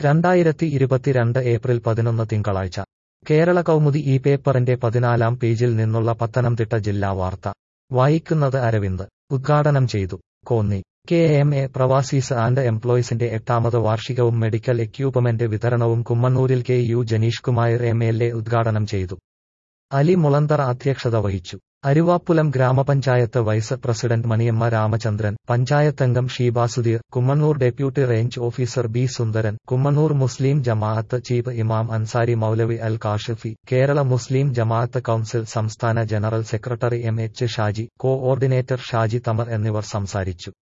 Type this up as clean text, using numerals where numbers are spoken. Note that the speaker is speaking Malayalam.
2022 ഏപ്രിൽ 11 തിങ്കളാഴ്ച കേരള കൗമുദി ഈ പേപ്പറിന്റെ 14-ാം പേജിൽ നിന്നുള്ള പത്തനംതിട്ട ജില്ലാ വാർത്ത വായിക്കുന്നത് അരവിന്ദ് ഉദ്ഘാടനം ചെയ്തു. കോന്നി KMA പ്രവാസീസ് ആൻഡ് എംപ്ലോയീസിന്റെ 8ാമത് വാർഷികവും മെഡിക്കൽ എക്യൂപ്മെന്റ് വിതരണവും കുമ്മണ്ണൂരിൽ KU ജനീഷ് കുമാർ MLA ഉദ്ഘാടനം ചെയ്തു. അലി മുളന്തറ അധ്യക്ഷത വഹിച്ചു. അരുവാപ്പുലം ഗ്രാമപഞ്ചായത്ത് വൈസ് പ്രസിഡന്റ് മണിയമ്മ രാമചന്ദ്രൻ, പഞ്ചായത്തംഗം Sheeba Sudheer, Kummannoor deputy range officer B Sundaran, Kummannoor Muslim Jamaat chief ഇമാം അൻസാരി മൗലവി അൽ കാഷിഫി, കേരള മുസ്ലിം ജമാഅത്ത് കൗൺസിൽ സംസ്ഥാന general secretary MH Shaji, coordinator Shaji Thamar എന്നിവർ സംസാരിച്ചു.